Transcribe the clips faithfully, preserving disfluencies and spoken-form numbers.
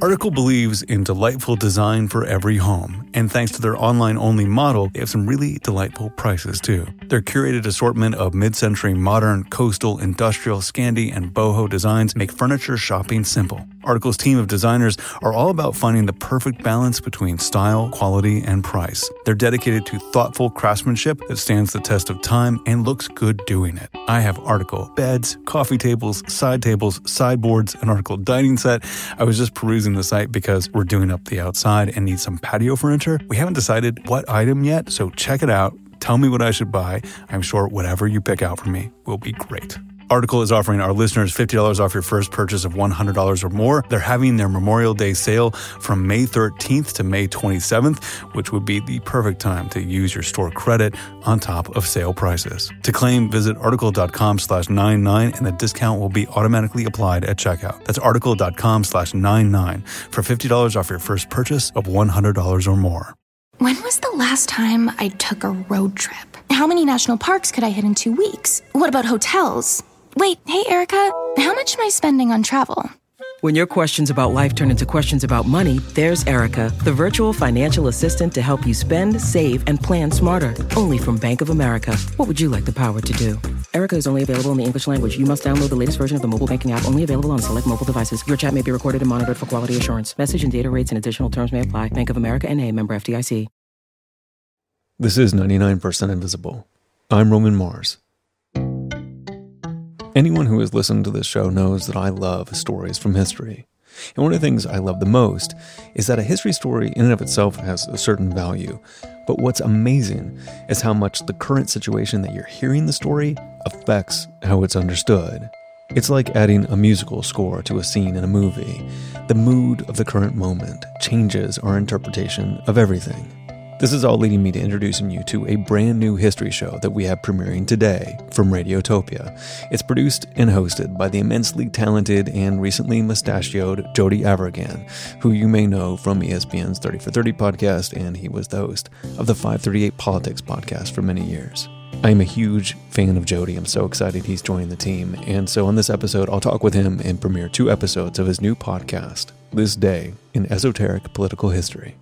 Article believes in delightful design for every home, and thanks to their online-only model, they have some really delightful prices too. Their curated assortment of mid-century modern, coastal, industrial, Scandi, and boho designs make furniture shopping simple. Article's team of designers are all about finding the perfect balance between style, quality, and price. They're dedicated to thoughtful craftsmanship that stands the test of time and looks good doing it. I have Article beds, coffee tables, side tables, sideboards, an Article dining set. I was just perusing the site because we're doing up the outside and need some patio furniture. We haven't decided what item yet, so check it out. Tell me what I should buy. I'm sure whatever you pick out for me will be great. Article is offering our listeners fifty dollars off your first purchase of one hundred dollars or more. They're having their Memorial Day sale from May thirteenth to May twenty-seventh, which would be the perfect time to use your store credit on top of sale prices. To claim, visit article.com slash 99 and the discount will be automatically applied at checkout. That's article.com slash 99 for fifty dollars off your first purchase of one hundred dollars or more. When was the last time I took a road trip? How many national parks could I hit in two weeks? What about hotels? Wait, hey, Erica, how much am I spending on travel? When your questions about life turn into questions about money, there's Erica, the virtual financial assistant to help you spend, save, and plan smarter. Only from Bank of America. What would you like the power to do? Erica is only available in the English language. You must download the latest version of the mobile banking app, only available on select mobile devices. Your chat may be recorded and monitored for quality assurance. Message and data rates and additional terms may apply. Bank of America N A, member F D I C. This is ninety-nine percent Invisible. I'm Roman Mars. Anyone who has listened to this show knows that I love stories from history. And one of the things I love the most is that a history story in and of itself has a certain value. But what's amazing is how much the current situation that you're hearing the story affects how it's understood. It's like adding a musical score to a scene in a movie. The mood of the current moment changes our interpretation of everything. This is all leading me to introducing you to a brand new history show that we have premiering today from Radiotopia. It's produced and hosted by the immensely talented and recently mustachioed Jody Avirgan, who you may know from E S P N's thirty for thirty podcast, and he was the host of the five thirty-eight Politics podcast for many years. I am a huge fan of Jody. I'm so excited he's joined the team. And so on this episode, I'll talk with him and premiere two episodes of his new podcast, This Day in Esoteric Political History.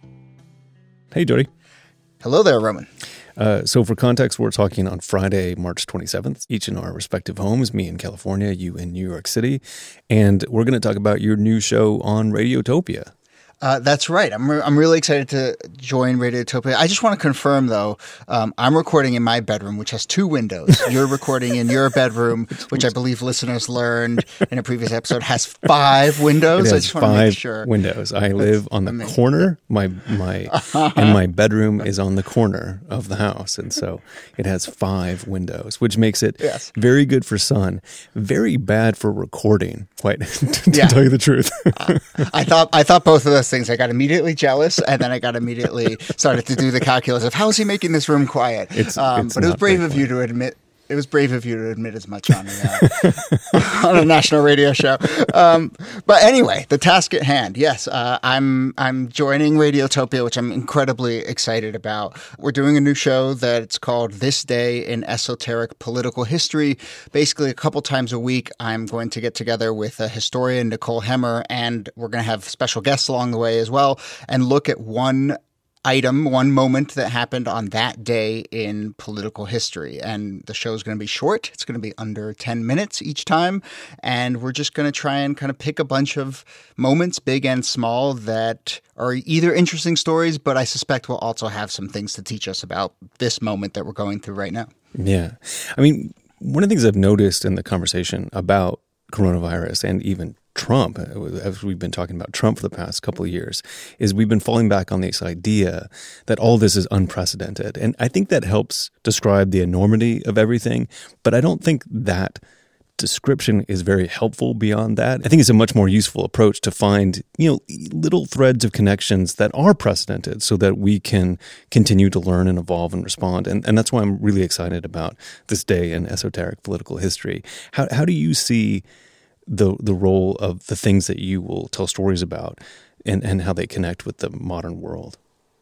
Hey, Jody. Hello there, Roman. Uh, so for context, we're talking on Friday, March twenty-seventh, each in our respective homes, me in California, you in New York City. And we're going to talk about your new show on Radiotopia. Uh, that's right. I'm re- I'm really excited to join Radiotopia. I just want to confirm, though, um, I'm recording in my bedroom, which has two windows. You're recording in your bedroom, which I believe listeners learned in a previous episode has five windows. It has I just want five to make sure. windows. I live on the amazing. corner. My my and my bedroom is on the corner of the house, and so it has five windows, which makes it yes. very good for sun, very bad for recording. Quite to yeah. tell you the truth. uh, I thought I thought both of those things. I got immediately jealous, and then I got immediately started to do the calculus of how is he making this room quiet. It's, um, it's but it was brave of you to admit. It was brave of you to admit as much on a, uh, on a national radio show. Um, but anyway, the task at hand. Yes, uh, I'm I'm joining Radiotopia, which I'm incredibly excited about. We're doing a new show that's called This Day in Esoteric Political History. Basically, a couple times a week, I'm going to get together with a historian, Nicole Hemmer, and we're going to have special guests along the way as well, and look at one item, one moment that happened on that day in political history. And the show is going to be short. It's going to be under ten minutes each time. And we're just going to try and kind of pick a bunch of moments, big and small, that are either interesting stories, but I suspect will also have some things to teach us about this moment that we're going through right now. Yeah. I mean, one of the things I've noticed in the conversation about coronavirus and even Trump, as we've been talking about Trump for the past couple of years, is we've been falling back on this idea that all this is unprecedented. And I think that helps describe the enormity of everything, but I don't think that description is very helpful beyond that. I think it's a much more useful approach to find, you know, little threads of connections that are precedented so that we can continue to learn and evolve and respond. And, and that's why I'm really excited about This Day in Esoteric Political History. How, how do you see the the role of the things that you will tell stories about and, and how they connect with the modern world?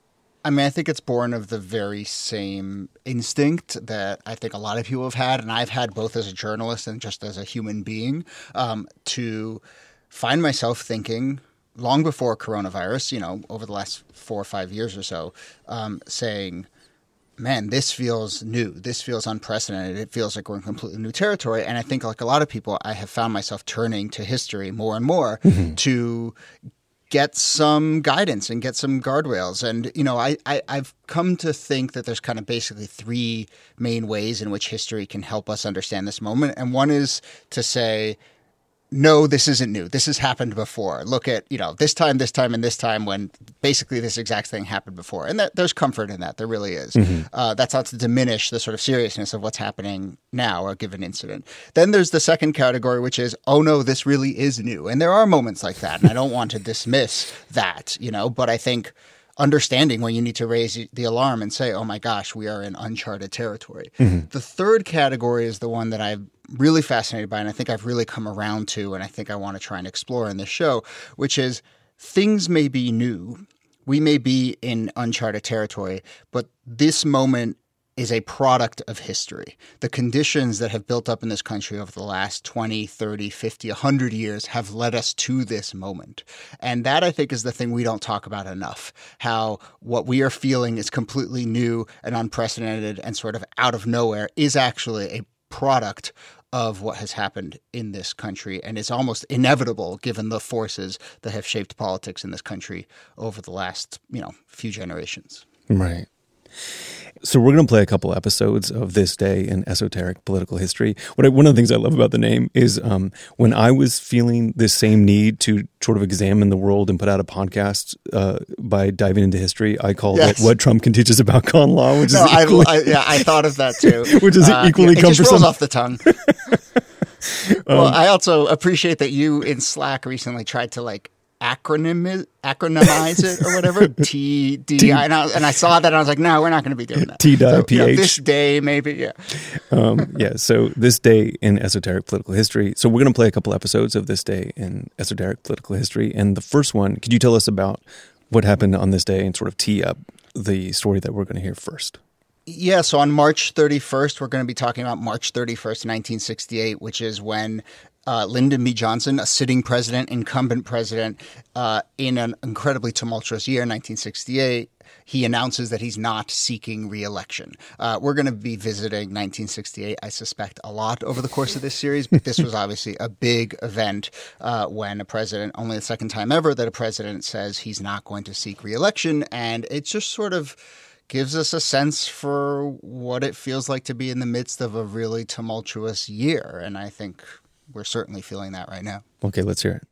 I mean, I think it's born of the very same instinct that I think a lot of people have had, and I've had both as a journalist and just as a human being, um, to find myself thinking long before coronavirus, you know, over the last four or five years or so, um, saying, man, this feels new. This feels unprecedented. It feels like we're in completely new territory. And I think like a lot of people, I have found myself turning to history more and more mm-hmm. to get some guidance and get some guardrails. And, you know, I, I, I've come to think that there's kind of basically three main ways in which history can help us understand this moment. And one is to say, no, this isn't new. This has happened before. Look at, you know, this time, this time, and this time when basically this exact thing happened before. And that, there's comfort in that. There really is. Mm-hmm. Uh, that's not to diminish the sort of seriousness of what's happening now, a given incident. Then there's the second category, which is, oh, no, this really is new. And there are moments like that. And I don't want to dismiss that, you know, but I think understanding when you need to raise the alarm and say, oh, my gosh, we are in uncharted territory. Mm-hmm. The third category is the one that I've really fascinated by, and I think I've really come around to, and I think I want to try and explore in this show, which is things may be new. We may be in uncharted territory, but this moment is a product of history. The conditions that have built up in this country over the last twenty, thirty, fifty, one hundred years have led us to this moment. And that, I think, is the thing we don't talk about enough, how what we are feeling is completely new and unprecedented and sort of out of nowhere is actually a product of what has happened in this country, and it's almost inevitable given the forces that have shaped politics in this country over the last, you know, few generations. Right. So we're going to play a couple episodes of This Day in Esoteric Political History. What I, one of the things I love about the name is um, when I was feeling this same need to sort of examine the world and put out a podcast uh, by diving into history, I called yes. it What Trump Can Teach Us About Con Law, which no, is equally, I, I, yeah, I thought of that too. which is uh, equally yeah, it cumbersome. It just rolls off the tongue. Well, um, I also appreciate that you in Slack recently tried to like acronym acronymize it or whatever. T D I and I, and I saw that and I was like, no, we're not going to be doing that. T D I P H. So, you know, this day, maybe, yeah. um, yeah. So This Day in Esoteric Political History. So we're going to play a couple episodes of This Day in Esoteric Political History, and the first one, could you tell us about what happened on this day and sort of tee up the story that we're going to hear first? Yeah, so on March thirty-first, we're going to be talking about March thirty-first, nineteen sixty-eight, which is when uh, Lyndon B. Johnson, a sitting president, incumbent president, uh, in an incredibly tumultuous year, nineteen sixty-eight, he announces that he's not seeking re-election. Uh, we're going to be visiting nineteen sixty-eight, I suspect, a lot over the course of this series, but this was obviously a big event uh, when a president, only the second time ever that a president says he's not going to seek re-election, and it's just sort of gives us a sense for what it feels like to be in the midst of a really tumultuous year. And I think we're certainly feeling that right now. Okay, let's hear it.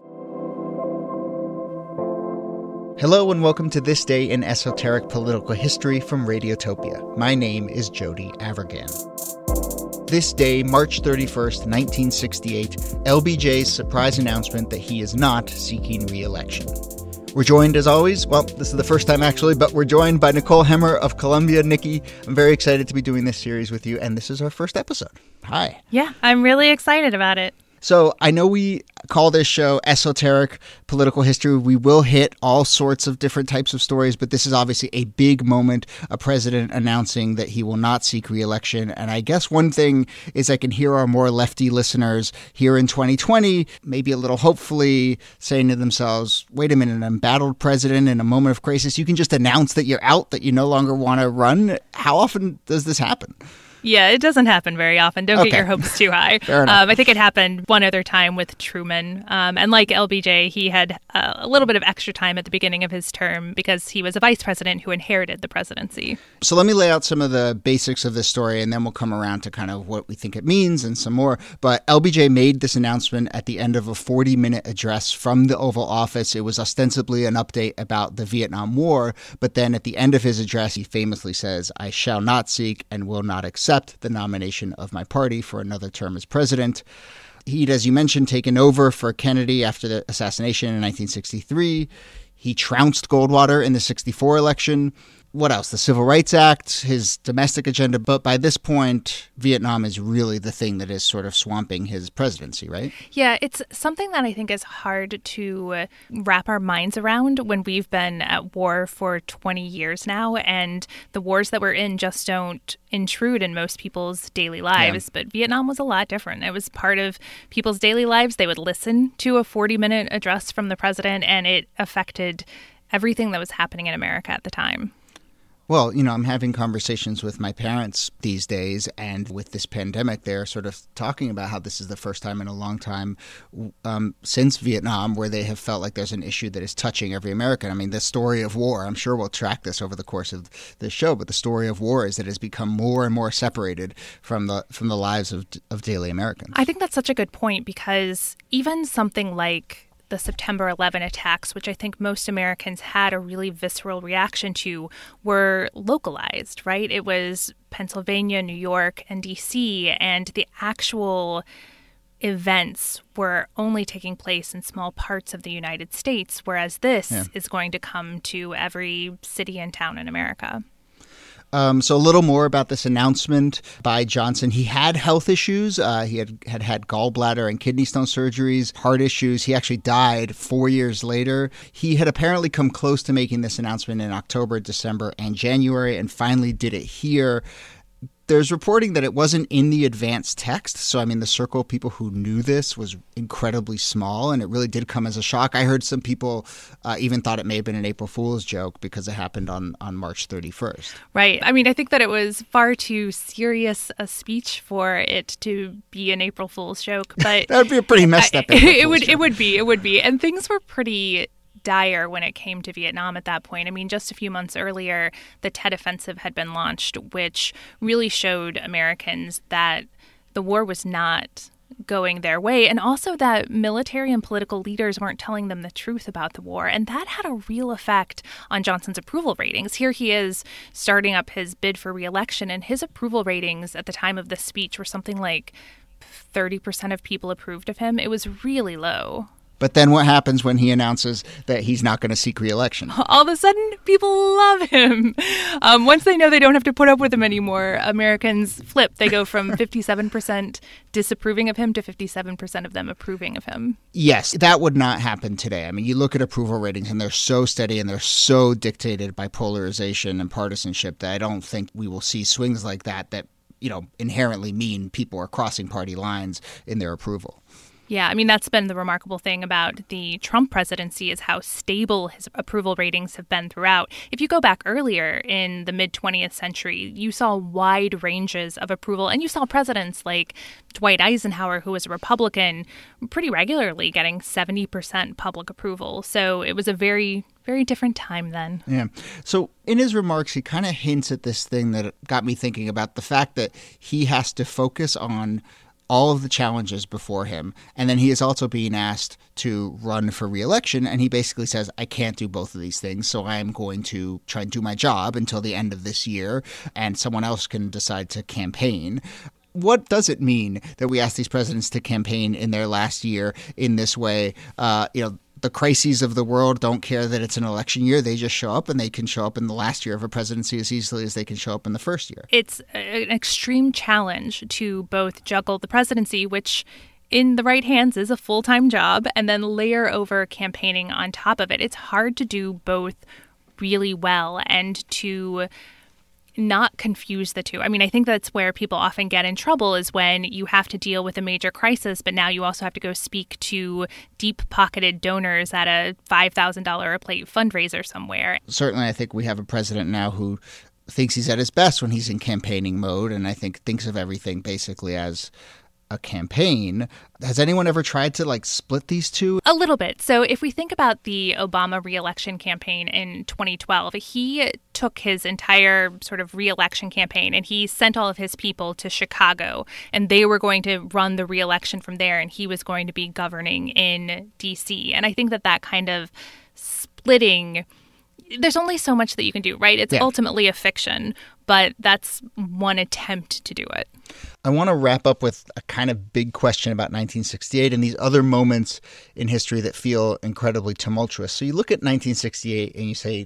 Hello and welcome to This Day in Esoteric Political History from Radiotopia. My name is Jody Avirgan. This day, March thirty-first, nineteen sixty-eight, L B J's surprise announcement that he is not seeking re-election. We're joined, as always, well, this is the first time actually, but we're joined by Nicole Hemmer of Columbia. Nikki, I'm very excited to be doing this series with you, and this is our first episode. Hi. Yeah, I'm really excited about it. So I know we call this show Esoteric Political History. We will hit all sorts of different types of stories, but this is obviously a big moment, a president announcing that he will not seek re-election. And I guess one thing is I can hear our more lefty listeners here in twenty twenty, maybe a little hopefully saying to themselves, wait a minute, an embattled president in a moment of crisis, you can just announce that you're out, that you no longer want to run. How often does this happen? Yeah, it doesn't happen very often. Don't okay. get your hopes too high. Fair enough. Um, I think it happened one other time with Truman. Um, and like L B J, he had uh, a little bit of extra time at the beginning of his term because he was a vice president who inherited the presidency. So let me lay out some of the basics of this story, and then we'll come around to kind of what we think it means and some more. But L B J made this announcement at the end of a forty-minute address from the Oval Office. It was ostensibly an update about the Vietnam War, but then at the end of his address, he famously says, I shall not seek and will not accept the nomination of my party for another term as president. He'd, as you mentioned, taken over for Kennedy after the assassination in nineteen sixty-three. He trounced Goldwater in the sixty-four election. what else? The Civil Rights Act, his domestic agenda. But by this point, Vietnam is really the thing that is sort of swamping his presidency, right? Yeah, it's something that I think is hard to wrap our minds around when we've been at war for twenty years now, and the wars that we're in just don't intrude in most people's daily lives. Yeah. But Vietnam was a lot different. It was part of people's daily lives. They would listen to a forty-minute address from the president, and it affected everything that was happening in America at the time. Well, you know, I'm having conversations with my parents these days, and with this pandemic, they're sort of talking about how this is the first time in a long time um, since Vietnam where they have felt like there's an issue that is touching every American. I mean, the story of war, I'm sure we'll track this over the course of the show, but the story of war is that it has become more and more separated from the from the lives of of daily Americans. I think that's such a good point, because even something like the September eleventh attacks, which I think most Americans had a really visceral reaction to, were localized, right? It was Pennsylvania, New York, and D C, and the actual events were only taking place in small parts of the United States, whereas this yeah. is going to come to every city and town in America. Um, so a little more about this announcement by Johnson. He had health issues. Uh, he had, had had gallbladder and kidney stone surgeries, heart issues. He actually died four years later. He had apparently come close to making this announcement in October, December, and January, and finally did it here. There's reporting that it wasn't in the advanced text. So, I mean, the circle of people who knew this was incredibly small, and it really did come as a shock. I heard some people uh, even thought it may have been an April Fool's joke because it happened on, on March thirty-first. Right. I mean, I think that it was far too serious a speech for it to be an April Fool's joke. But that would be a pretty messed up April it Fool's would joke. It would be. It would be. And things were pretty dire when it came to Vietnam at that point. I mean, just a few months earlier, the Tet Offensive had been launched, which really showed Americans that the war was not going their way, and also that military and political leaders weren't telling them the truth about the war. And that had a real effect on Johnson's approval ratings. Here he is starting up his bid for re-election, and his approval ratings at the time of this speech were something like thirty percent of people approved of him. It was really low. But then what happens when he announces that he's not going to seek re-election? All of a sudden, people love him. Um, once they know they don't have to put up with him anymore, Americans flip. They go from fifty-seven percent disapproving of him to fifty-seven percent of them approving of him. Yes, that would not happen today. I mean, you look at approval ratings, and they're so steady and they're so dictated by polarization and partisanship that I don't think we will see swings like that that, you know, inherently mean people are crossing party lines in their approval. Yeah, I mean, that's been the remarkable thing about the Trump presidency is how stable his approval ratings have been throughout. If you go back earlier in the mid-twentieth century, you saw wide ranges of approval, and you saw presidents like Dwight Eisenhower, who was a Republican, pretty regularly getting seventy percent public approval. So it was a very, very different time then. Yeah. So in his remarks, he kind of hints at this thing that got me thinking about the fact that he has to focus on all of the challenges before him. And then he is also being asked to run for re-election. And he basically says, I can't do both of these things. So I am going to try and do my job until the end of this year. And someone else can decide to campaign. What does it mean that we ask these presidents to campaign in their last year in this way? Uh, you know, the crises of the world don't care that it's an election year. They just show up, and they can show up in the last year of a presidency as easily as they can show up in the first year. It's an extreme challenge to both juggle the presidency, which in the right hands is a full-time job, and then layer over campaigning on top of it. It's hard to do both really well and to not confuse the two. I mean, I think that's where people often get in trouble is when you have to deal with a major crisis, but now you also have to go speak to deep-pocketed donors at a five thousand dollars a plate fundraiser somewhere. Certainly, I think we have a president now who thinks he's at his best when he's in campaigning mode, and I think thinks of everything basically as a campaign. Has anyone ever tried to like split these two? A little bit. So if we think about the Obama re-election campaign in twenty twelve, he took his entire sort of re-election campaign and he sent all of his people to Chicago, and they were going to run the re-election from there, and he was going to be governing in D C. And I think that that kind of splitting, there's only so much that you can do, right? It's yeah. ultimately a fiction, but that's one attempt to do it. I want to wrap up with a kind of big question about nineteen sixty-eight and these other moments in history that feel incredibly tumultuous. So you look at nineteen sixty-eight and you say,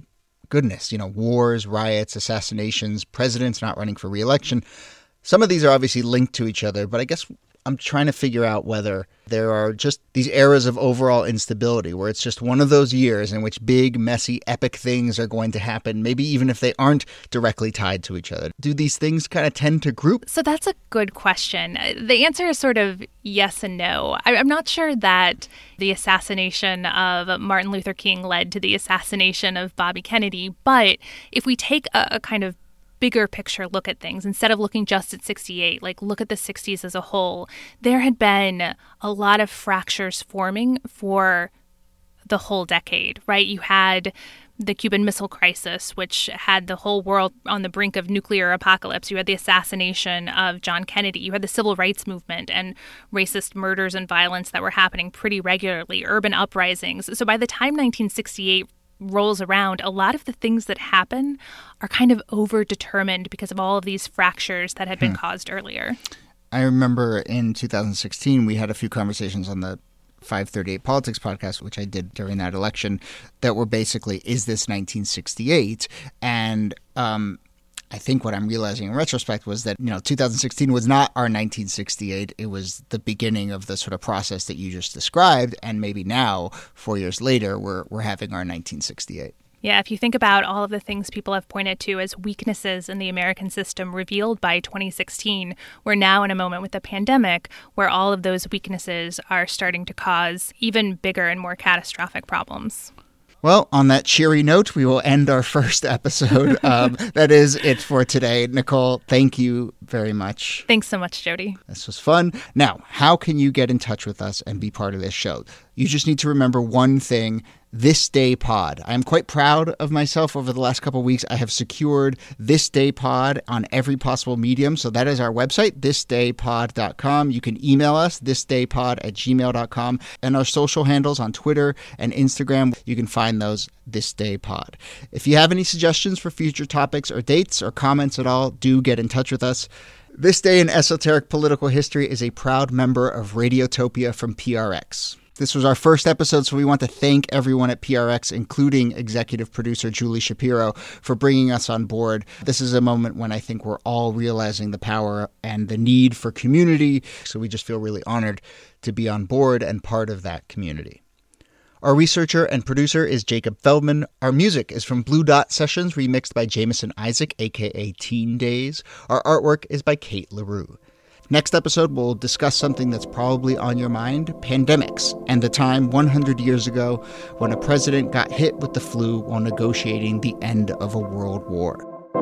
goodness, you know, wars, riots, assassinations, presidents not running for re-election. Some of these are obviously linked to each other, but I guess I'm trying to figure out whether there are just these eras of overall instability where it's just one of those years in which big, messy, epic things are going to happen, maybe even if they aren't directly tied to each other. Do these things kind of tend to group? So that's a good question. The answer is sort of yes and no. I'm not sure that the assassination of Martin Luther King led to the assassination of Bobby Kennedy, but if we take a, a kind of bigger picture look at things, instead of looking just at sixty-eight, like look at the sixties as a whole, there had been a lot of fractures forming for the whole decade, right? You had the Cuban Missile Crisis, which had the whole world on the brink of nuclear apocalypse. You had the assassination of John Kennedy. You had the Civil Rights Movement and racist murders and violence that were happening pretty regularly, urban uprisings. So by the time nineteen sixty-eight rolls around, a lot of the things that happen are kind of over-determined because of all of these fractures that had been hmm. caused earlier. I remember in two thousand sixteen, we had a few conversations on the five thirty-eight Politics podcast, which I did during that election, that were basically, is this nineteen sixty-eight? And um, I think what I'm realizing in retrospect was that, you know, two thousand sixteen was not our nineteen sixty-eight. It was the beginning of the sort of process that you just described. And maybe now, four years later, we're we're having our nineteen sixty-eight. Yeah, if you think about all of the things people have pointed to as weaknesses in the American system revealed by twenty sixteen, we're now in a moment with the pandemic where all of those weaknesses are starting to cause even bigger and more catastrophic problems. Well, on that cheery note, we will end our first episode. um, that is it for today. Nicole, thank you very much. Thanks so much, Jody. This was fun. Now, how can you get in touch with us and be part of this show? You just need to remember one thing. This Day Pod. I'm quite proud of myself. Over the last couple of weeks, I have secured This Day Pod on every possible medium. So that is our website, this day pod dot com. You can email us, this day pod at gmail dot com. And our social handles on Twitter and Instagram, you can find those This Day Pod. If you have any suggestions for future topics or dates or comments at all, do get in touch with us. This Day in Esoteric Political History is a proud member of Radiotopia from P R X. This was our first episode, so we want to thank everyone at P R X, including executive producer Julie Shapiro, for bringing us on board. This is a moment when I think we're all realizing the power and the need for community, so we just feel really honored to be on board and part of that community. Our researcher and producer is Jacob Feldman. Our music is from Blue Dot Sessions, remixed by Jameson Isaac, a k a. Teen Days. Our artwork is by Kate LaRue. Next episode, we'll discuss something that's probably on your mind, pandemics, and the time one hundred years ago when a president got hit with the flu while negotiating the end of a world war.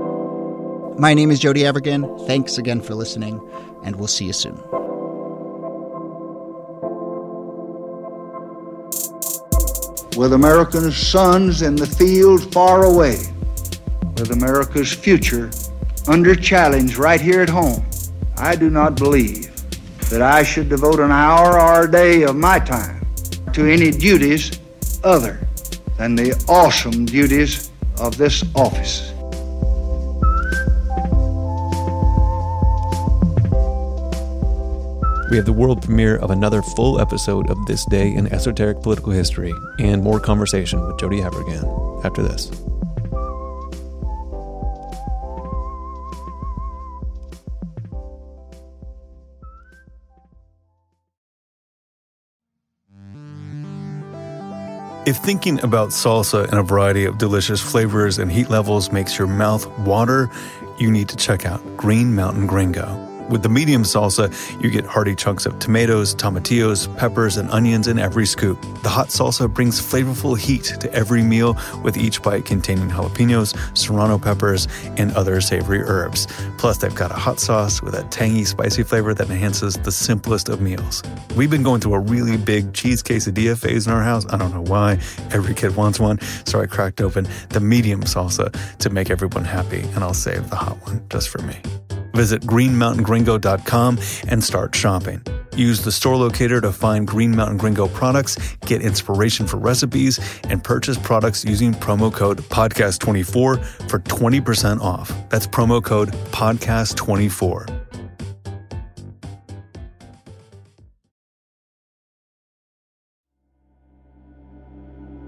My name is Jody Avirgan. Thanks again for listening, and we'll see you soon. With America's sons in the field far away, with America's future under challenge right here at home, I do not believe that I should devote an hour or a day of my time to any duties other than the awesome duties of this office. We have the world premiere of another full episode of This Day in Esoteric Political History and more conversation with Jody Avirgan after this. If thinking about salsa in a variety of delicious flavors and heat levels makes your mouth water, you need to check out Green Mountain Gringo. With the medium salsa, you get hearty chunks of tomatoes, tomatillos, peppers, and onions in every scoop. The hot salsa brings flavorful heat to every meal, with each bite containing jalapenos, serrano peppers, and other savory herbs. Plus, they've got a hot sauce with a tangy, spicy flavor that enhances the simplest of meals. We've been going through a really big cheese quesadilla phase in our house. I don't know why. Every kid wants one, so I cracked open the medium salsa to make everyone happy, and I'll save the hot one just for me. Visit green mountain gringo dot com and start shopping. Use the store locator to find Green Mountain Gringo products, get inspiration for recipes, and purchase products using promo code podcast twenty-four for twenty percent off. That's promo code podcast twenty-four.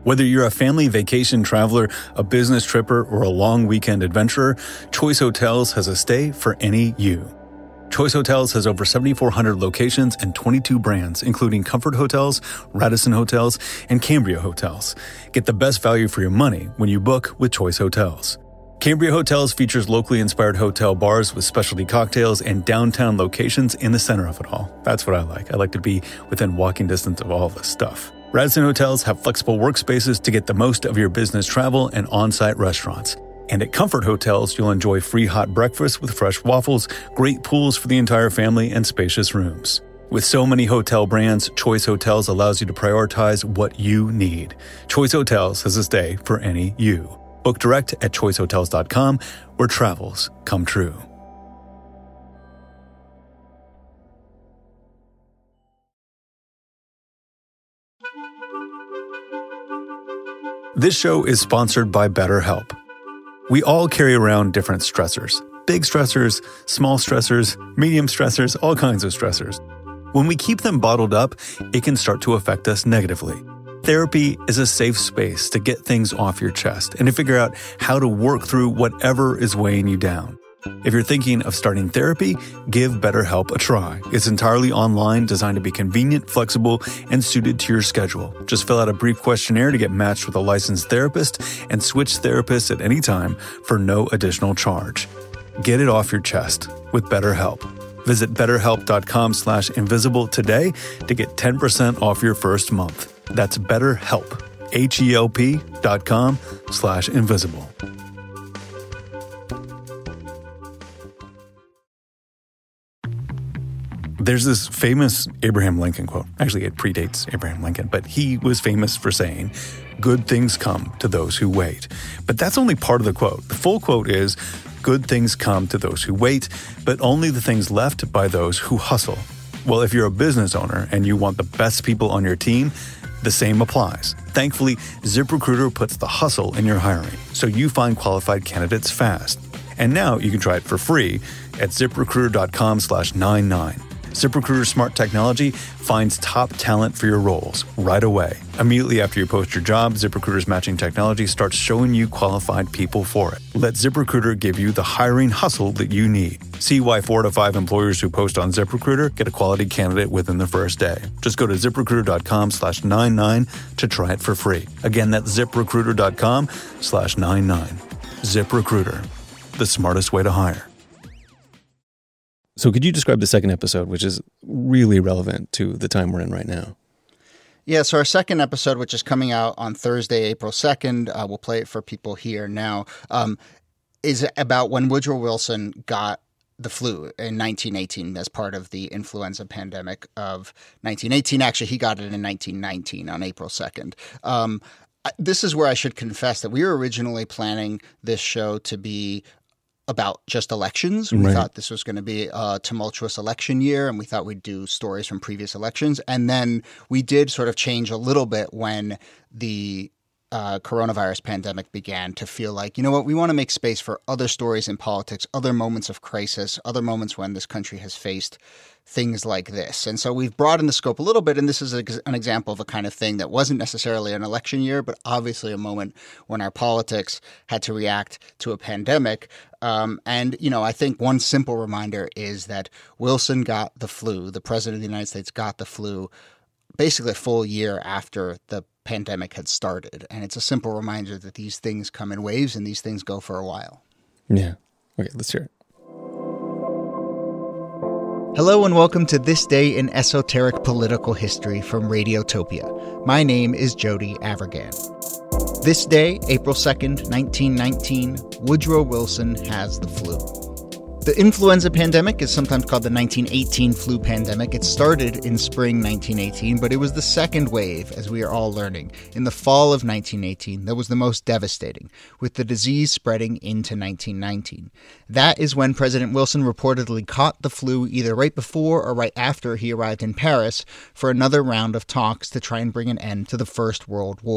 Whether you're a family vacation traveler, a business tripper, or a long weekend adventurer, Choice Hotels has a stay for any you. Choice Hotels has over seventy-four hundred locations and twenty-two brands, including Comfort Hotels, Radisson Hotels, and Cambria Hotels. Get the best value for your money when you book with Choice Hotels. Cambria Hotels features locally inspired hotel bars with specialty cocktails and downtown locations in the center of it all. That's what I like. I like to be within walking distance of all this stuff. Radisson Hotels have flexible workspaces to get the most of your business travel and on-site restaurants. And at Comfort Hotels, you'll enjoy free hot breakfast with fresh waffles, great pools for the entire family, and spacious rooms. With so many hotel brands, Choice Hotels allows you to prioritize what you need. Choice Hotels has a stay for any you. Book direct at choice hotels dot com, where travels come true. This show is sponsored by BetterHelp. We all carry around different stressors. Big stressors, small stressors, medium stressors, all kinds of stressors. When we keep them bottled up, it can start to affect us negatively. Therapy is a safe space to get things off your chest and to figure out how to work through whatever is weighing you down. If you're thinking of starting therapy, give BetterHelp a try. It's entirely online, designed to be convenient, flexible, and suited to your schedule. Just fill out a brief questionnaire to get matched with a licensed therapist and switch therapists at any time for no additional charge. Get it off your chest with BetterHelp. Visit betterhelp.com slash invisible today to get ten percent off your first month. That's BetterHelp, H-E-L-P dot com slash invisible. There's this famous Abraham Lincoln quote. Actually, it predates Abraham Lincoln, but he was famous for saying, "Good things come to those who wait." But that's only part of the quote. The full quote is, "Good things come to those who wait, but only the things left by those who hustle." Well, if you're a business owner and you want the best people on your team, the same applies. Thankfully, ZipRecruiter puts the hustle in your hiring, so you find qualified candidates fast. And now you can try it for free at ziprecruiter.com slash 99. ZipRecruiter's smart technology finds top talent for your roles right away. Immediately after you post your job, ZipRecruiter's matching technology starts showing you qualified people for it. Let ZipRecruiter give you the hiring hustle that you need. See why four to five employers who post on ZipRecruiter get a quality candidate within the first day. Just go to ziprecruiter.com slash 99 to try it for free. Again, that's ziprecruiter.com slash 99. ZipRecruiter, the smartest way to hire. So could you describe the second episode, which is really relevant to the time we're in right now? Yeah, so our second episode, which is coming out on Thursday, April second, uh, we'll play it for people here now, um, is about when Woodrow Wilson got the flu in nineteen eighteen as part of the influenza pandemic of nineteen eighteen. Actually, he got it in nineteen nineteen on April second. Um, this is where I should confess that we were originally planning this show to be about just elections. We Right. thought this was going to be a tumultuous election year, and we thought we'd do stories from previous elections. And then we did sort of change a little bit when the uh, coronavirus pandemic began to feel like, you know what, we want to make space for other stories in politics, other moments of crisis, other moments when this country has faced things like this. And so we've broadened the scope a little bit, and this is a, an example of a kind of thing that wasn't necessarily an election year, but obviously a moment when our politics had to react to a pandemic. Um, and, you know, I think one simple reminder is that Wilson got the flu, the president of the United States got the flu basically a full year after the pandemic had started. And it's a simple reminder that these things come in waves and these things go for a while. Yeah. Okay, let's hear it. Hello and welcome to This Day in Esoteric Political History from Radiotopia. My name is Jody Avirgan. This day, April second, nineteen nineteen, Woodrow Wilson has the flu. The influenza pandemic is sometimes called the nineteen eighteen flu pandemic. It started in spring nineteen eighteen, but it was the second wave, as we are all learning, in the fall of nineteen eighteen that was the most devastating, with the disease spreading into nineteen nineteen. That is when President Wilson reportedly caught the flu either right before or right after he arrived in Paris for another round of talks to try and bring an end to the First World War.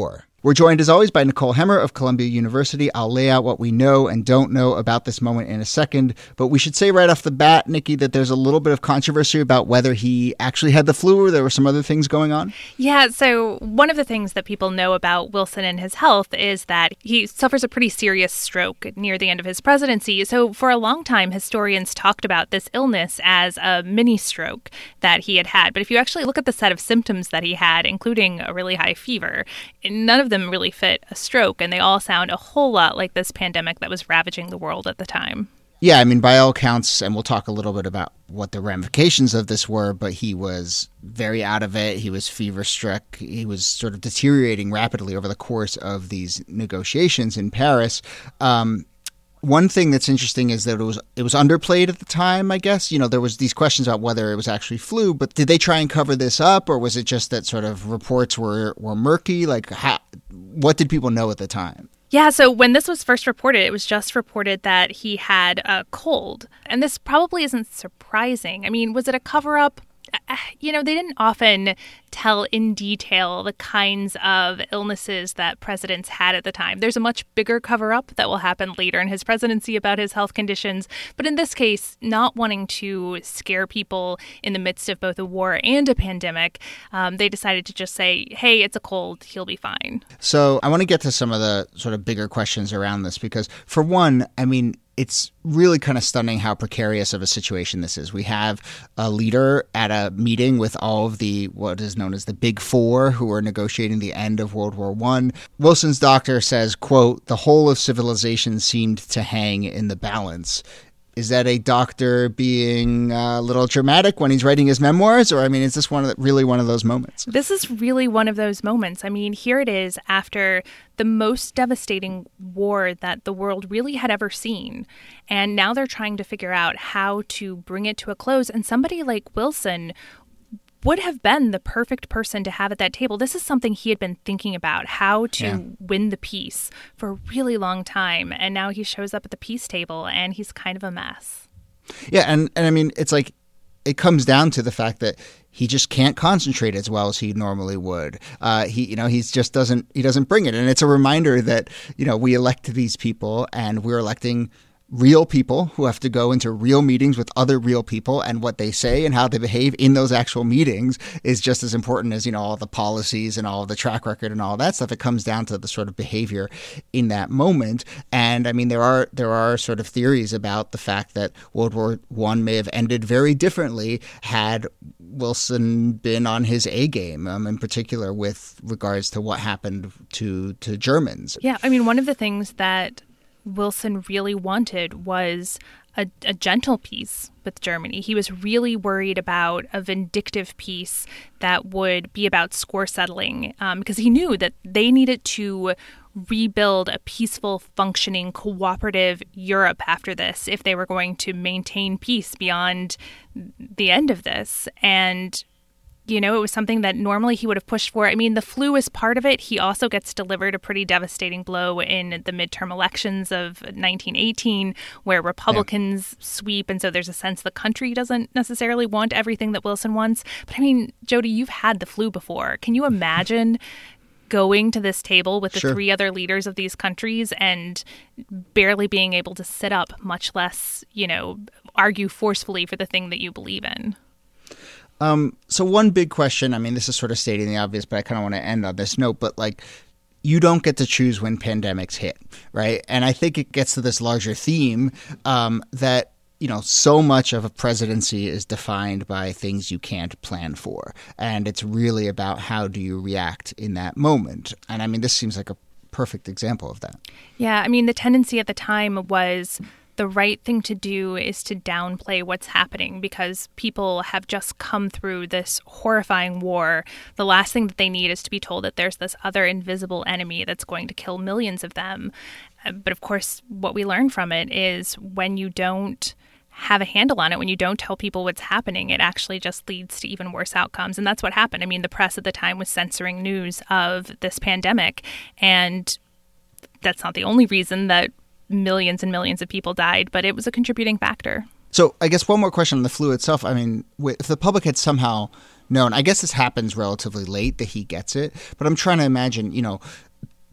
We're joined, as always, by Nicole Hemmer of Columbia University. I'll lay out what we know and don't know about this moment in a second. But we should say right off the bat, Nikki, that there's a little bit of controversy about whether he actually had the flu or there were some other things going on. Yeah, so one of the things that people know about Wilson and his health is that he suffers a pretty serious stroke near the end of his presidency. So for a long time, historians talked about this illness as a mini stroke that he had had. But if you actually look at the set of symptoms that he had, including a really high fever, none of them really fit a stroke, and they all sound a whole lot like this pandemic that was ravaging the world at the time. Yeah, I mean, by all accounts, and we'll talk a little bit about what the ramifications of this were, but he was very out of it. He was fever-struck. He was sort of deteriorating rapidly over the course of these negotiations in Paris. Um, one thing that's interesting is that it was it was underplayed at the time, I guess. You know, there was these questions about whether it was actually flu, but did they try and cover this up, or was it just that sort of reports were, were murky? Like, how, what did people know at the time? Yeah, so when this was first reported, it was just reported that he had a cold. And this probably isn't surprising. I mean, was it a cover-up? You know, they didn't often tell in detail the kinds of illnesses that presidents had at the time. There's a much bigger cover-up that will happen later in his presidency about his health conditions. But in this case, not wanting to scare people in the midst of both a war and a pandemic, um, they decided to just say, hey, it's a cold, he'll be fine. So I want to get to some of the sort of bigger questions around this because, for one, I mean, it's really kind of stunning how precarious of a situation this is. We have a leader at a meeting with all of the, what is known as the Big Four, who are negotiating the end of World War One. Wilson's doctor says, quote, the whole of civilization seemed to hang in the balance. Is that a doctor being a little dramatic when he's writing his memoirs? Or, I mean, is this one of the, really one of those moments? This is really one of those moments. I mean, here it is after the most devastating war that the world really had ever seen. And now they're trying to figure out how to bring it to a close. And somebody like Wilson would have been the perfect person to have at that table. This is something he had been thinking about, how to yeah. win the peace for a really long time. And now he shows up at the peace table and he's kind of a mess. Yeah. And, and I mean, it's like, it comes down to the fact that he just can't concentrate as well as he normally would. Uh, he, you know, he's just doesn't, he doesn't bring it. And it's a reminder that, you know, we elect these people and we're electing real people who have to go into real meetings with other real people, and what they say and how they behave in those actual meetings is just as important as, you know, all the policies and all of the track record and all that stuff. It comes down to the sort of behavior in that moment. And I mean, there are there are sort of theories about the fact that World War One may have ended very differently had Wilson been on his A game, um, in particular with regards to what happened to to Germans. Yeah, I mean, one of the things that Wilson really wanted was a, a gentle peace with Germany. He was really worried about a vindictive peace that would be about score settling, um, because he knew that they needed to rebuild a peaceful, functioning, cooperative Europe after this if they were going to maintain peace beyond the end of this. And you know, it was something that normally he would have pushed for. I mean, the flu is part of it. He also gets delivered a pretty devastating blow in the midterm elections of nineteen eighteen, where Republicans yeah. sweep. And so there's a sense the country doesn't necessarily want everything that Wilson wants. But I mean, Jody, you've had the flu before. Can you imagine going to this table with the sure. three other leaders of these countries and barely being able to sit up, much less, you know, argue forcefully for the thing that you believe in? Um, so one big question, I mean, this is sort of stating the obvious, but I kind of want to end on this note, but like, you don't get to choose when pandemics hit, right? And I think it gets to this larger theme um, that, you know, so much of a presidency is defined by things you can't plan for. And it's really about how do you react in that moment. And I mean, this seems like a perfect example of that. Yeah, I mean, the tendency at the time was the right thing to do is to downplay what's happening because people have just come through this horrifying war. The last thing that they need is to be told that there's this other invisible enemy that's going to kill millions of them. But of course, what we learn from it is when you don't have a handle on it, when you don't tell people what's happening, it actually just leads to even worse outcomes. And that's what happened. I mean, the press at the time was censoring news of this pandemic. And that's not the only reason that millions and millions of people died, but it was a contributing factor. So I guess one more question on the flu itself. I mean, if the public had somehow known, I guess this happens relatively late that he gets it, but I'm trying to imagine, you know,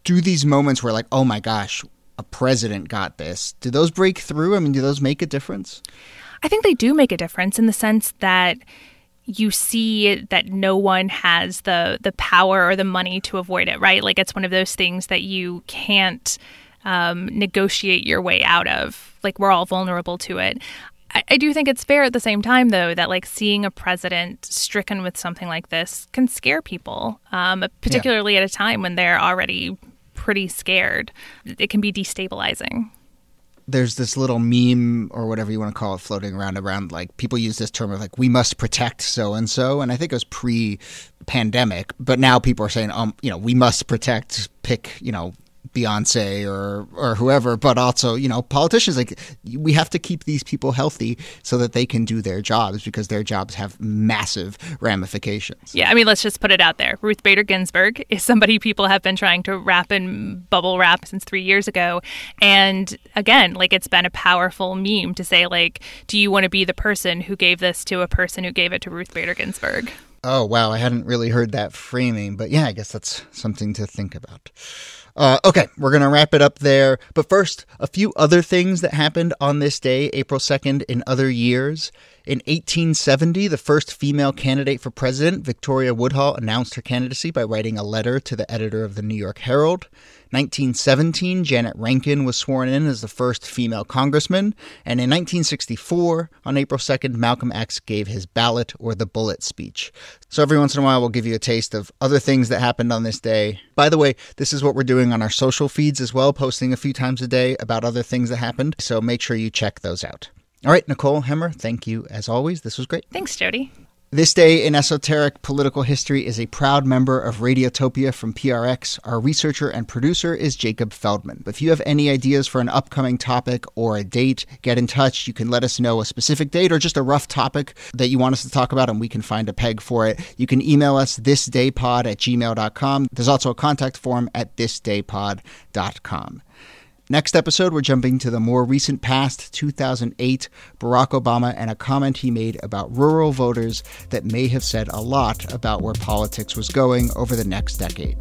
do these moments where like, oh my gosh, a president got this, do those break through? I mean, do those make a difference? I think they do make a difference in the sense that you see that no one has the the power or the money to avoid it, right? Like it's one of those things that you can't um, negotiate your way out of. Like we're all vulnerable to it. I, I do think it's fair at the same time, though, that like seeing a president stricken with something like this can scare people, um, particularly yeah. at a time when they're already pretty scared. It can be destabilizing. There's this little meme or whatever you want to call it floating around around like people use this term of like, we must protect so-and-so. And I think it was pre-pandemic, but now people are saying, um, you know, we must protect, pick, you know, Beyonce or or whoever, but also, you know, politicians. Like we have to keep these people healthy so that they can do their jobs because their jobs have massive ramifications. Yeah, I mean, let's just put it out there. Ruth Bader Ginsburg is somebody people have been trying to wrap in bubble wrap since three years ago. And again, like it's been a powerful meme to say, like, do you want to be the person who gave this to a person who gave it to Ruth Bader Ginsburg? Oh, wow. I hadn't really heard that framing, but yeah, I guess that's something to think about. Uh, okay, we're going to wrap it up there. But first, a few other things that happened on this day, April second, in other years. In eighteen seventy, the first female candidate for president, Victoria Woodhull, announced her candidacy by writing a letter to the editor of the New York Herald. nineteen seventeen, Janet Rankin was sworn in as the first female congressman. And in nineteen sixty-four, on April second, Malcolm X gave his ballot or the bullet speech. So every once in a while, we'll give you a taste of other things that happened on this day. By the way, this is what we're doing on our social feeds as well, posting a few times a day about other things that happened. So make sure you check those out. All right, Nicole Hemmer, thank you as always. This was great. Thanks, Jody. This Day in Esoteric Political History is a proud member of Radiotopia from P R X. Our researcher and producer is Jacob Feldman. If you have any ideas for an upcoming topic or a date, get in touch. You can let us know a specific date or just a rough topic that you want us to talk about, and we can find a peg for it. You can email us thisdaypod at gmail dot com. There's also a contact form at thisdaypod dot com. Next episode, we're jumping to the more recent past, two thousand eight, Barack Obama and a comment he made about rural voters that may have said a lot about where politics was going over the next decade.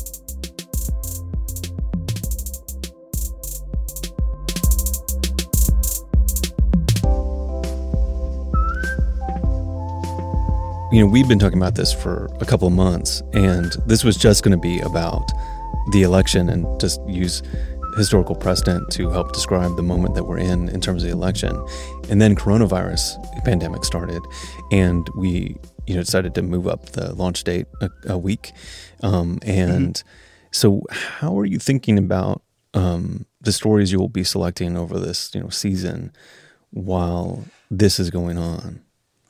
You know, we've been talking about this for a couple of months, and this was just going to be about the election and just use historical precedent to help describe the moment that we're in in terms of the election. And then coronavirus pandemic started, and we, you know, decided to move up the launch date a, a week. Um, and mm-hmm. so how are you thinking about um, the stories you will be selecting over this, you know, season while this is going on?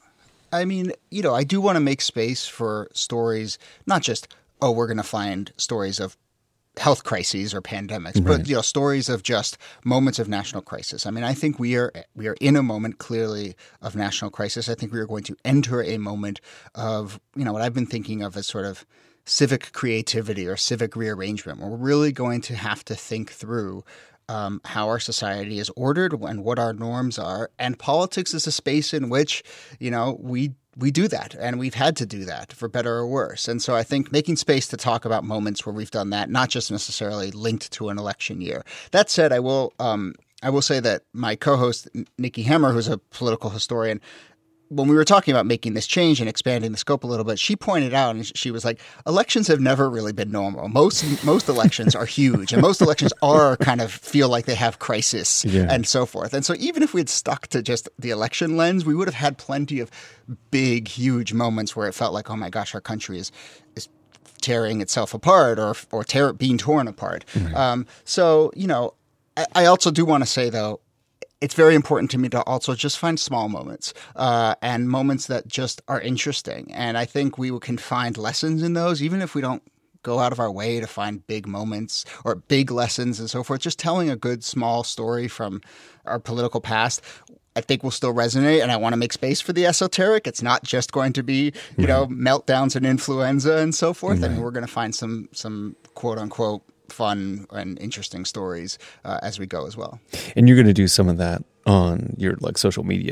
I mean, you know, I do want to make space for stories, not just, oh, we're going to find stories of health crises or pandemics, right. but you know, stories of just moments of national crisis. I mean, I think we are we are in a moment clearly of national crisis. I think we are going to enter a moment of, you know, what I've been thinking of as sort of civic creativity or civic rearrangement. We're really going to have to think through um, how our society is ordered and what our norms are. And politics is a space in which, you know, we We do that, and we've had to do that for better or worse. And so I think making space to talk about moments where we've done that, not just necessarily linked to an election year. That said, I will um, I will say that my co-host, Nikki Hemmer, who's a political historian, when we were talking about making this change and expanding the scope a little bit, she pointed out, and she was like, elections have never really been normal. Most most elections are huge, and most elections are kind of feel like they have crisis yeah. and so forth. And so even if we had stuck to just the election lens, we would have had plenty of big, huge moments where it felt like, oh my gosh, our country is is tearing itself apart or or tear, being torn apart. Right. Um, so, you know, I, I also do want to say, though, it's very important to me to also just find small moments uh, and moments that just are interesting. And I think we can find lessons in those, even if we don't go out of our way to find big moments or big lessons and so forth. Just telling a good small story from our political past, I think will still resonate. And I want to make space for the esoteric. It's not just going to be, you right. know, meltdowns and influenza and so forth. Right. I mean, we're going to find some some quote unquote fun and interesting stories uh, as we go as well. And you're going to do some of that on your like social media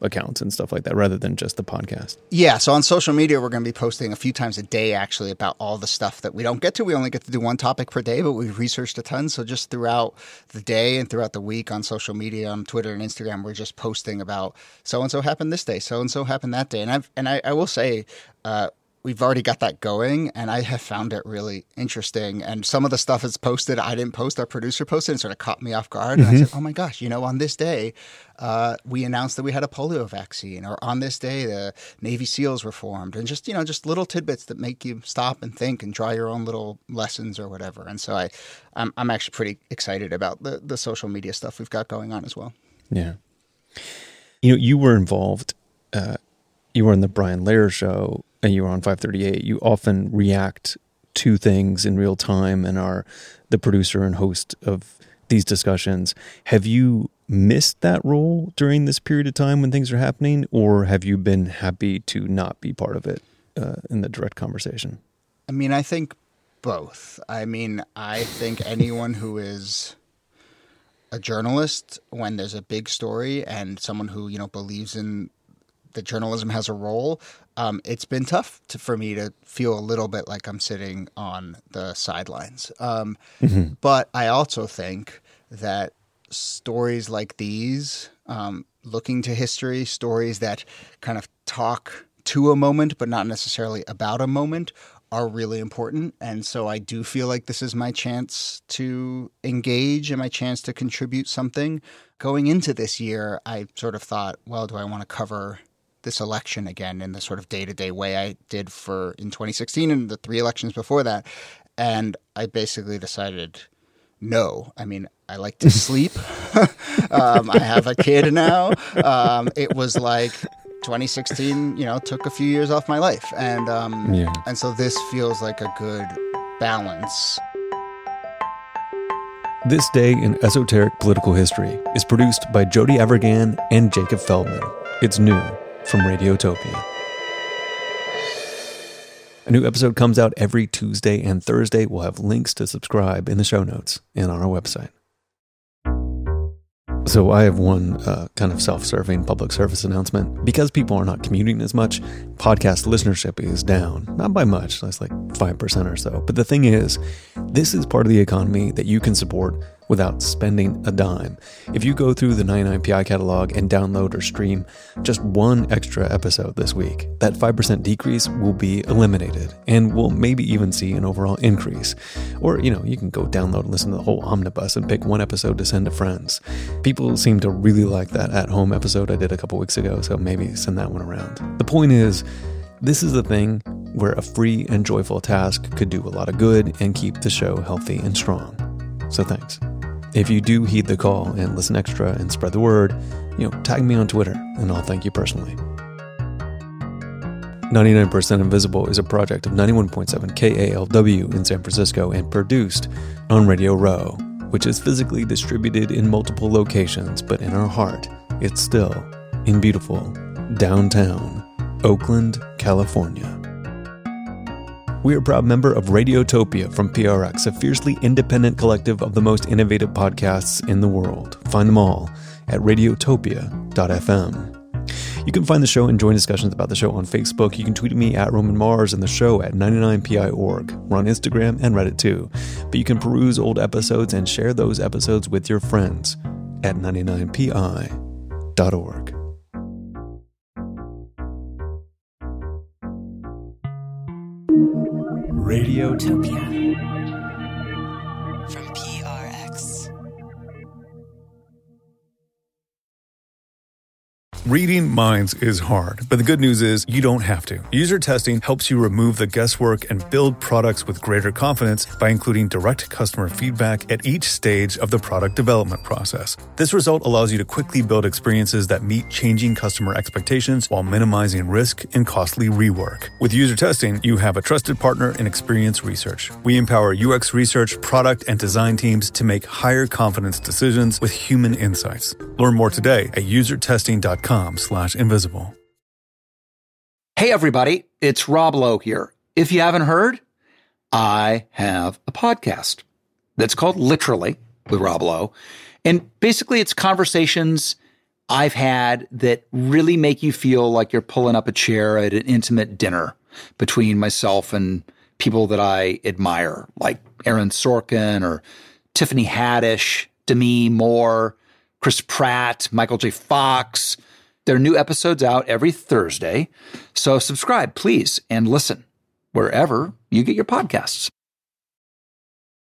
accounts and stuff like that, rather than just the podcast. Yeah. So on social media, we're going to be posting a few times a day, actually, about all the stuff that we don't get to. We only get to do one topic per day, but we've researched a ton. So just throughout the day and throughout the week on social media, on Twitter and Instagram, we're just posting about so-and-so happened this day, so-and-so happened that day. And I've, and I, I will say, uh, we've already got that going, and I have found it really interesting. And some of the stuff is posted, I didn't post, our producer posted, and sort of caught me off guard. And mm-hmm. I said, oh my gosh, you know, on this day, uh, we announced that we had a polio vaccine, or on this day, the Navy SEALs were formed. And just, you know, just little tidbits that make you stop and think and draw your own little lessons or whatever. And so I, I'm, I'm actually pretty excited about the, the social media stuff we've got going on as well. Yeah. You know, you were involved, uh, you were in the Brian Lehrer show, and you were on five thirty-eight. You often react to things in real time and are the producer and host of these discussions. Have you missed that role during this period of time when things are happening, or have you been happy to not be part of it uh, in the direct conversation? I mean, I think both. I mean, I think anyone who is a journalist, when there's a big story and someone who, you know, believes in that journalism has a role, um, it's been tough to, for me to feel a little bit like I'm sitting on the sidelines. Um, mm-hmm. But I also think that stories like these, um, looking to history, stories that kind of talk to a moment but not necessarily about a moment, are really important. And so I do feel like this is my chance to engage and my chance to contribute something. Going into this year, I sort of thought, well, do I want to cover this election again in the sort of day-to-day way I did for in twenty sixteen and the three elections before that? And I basically decided no. I mean, I like to sleep. um, I have a kid now. Um, it was like twenty sixteen, you know, took a few years off my life. And, um, yeah. and so this feels like a good balance. This Day in Esoteric Political History is produced by Jody Avirgan and Jacob Feldman. It's new from Radiotopia. A new episode comes out every Tuesday and Thursday. We'll have links to subscribe in the show notes and on our website. So I have one uh, kind of self-serving public service announcement. Because people are not commuting as much, podcast listenership is down. Not by much, that's like five percent or so. But the thing is, this is part of the economy that you can support without spending a dime. If you go through the ninety-nine P I catalog and download or stream just one extra episode this week, that five percent decrease will be eliminated, and we'll maybe even see an overall increase. Or, you know, you can go download and listen to the whole omnibus and pick one episode to send to friends. People seem to really like that at-home episode I did a couple weeks ago, so maybe send that one around. The point is, this is a thing where a free and joyful task could do a lot of good and keep the show healthy and strong. So thanks. If you do heed the call and listen extra and spread the word, you know, tag me on Twitter and I'll thank you personally. ninety-nine percent Invisible is a project of ninety-one point seven K A L W in San Francisco and produced on Radio Row, which is physically distributed in multiple locations, but in our heart, it's still in beautiful downtown Oakland, California. We are a proud member of Radiotopia from P R X, a fiercely independent collective of the most innovative podcasts in the world. Find them all at radiotopia dot f m. You can find the show and join discussions about the show on Facebook. You can tweet at me at Roman Mars and the show at ninety-nine P I dot org. We're on Instagram and Reddit too. But you can peruse old episodes and share those episodes with your friends at ninety-nine P I dot org. Radiotopia from P R X. Reading minds is hard, but the good news is you don't have to. User testing helps you remove the guesswork and build products with greater confidence by including direct customer feedback at each stage of the product development process. This result allows you to quickly build experiences that meet changing customer expectations while minimizing risk and costly rework. With user testing, you have a trusted partner in Experience Research. We empower U X research, product, and design teams to make higher confidence decisions with human insights. Learn more today at user testing dot com slash invisible. Hey everybody, it's Rob Lowe here. If you haven't heard, I have a podcast that's called Literally with Rob Lowe. And basically it's conversations I've had that really make you feel like you're pulling up a chair at an intimate dinner between myself and people that I admire, like Aaron Sorkin or Tiffany Haddish, Demi Moore, Chris Pratt, Michael J. Fox. There are new episodes out every Thursday. So subscribe, please, and listen wherever you get your podcasts.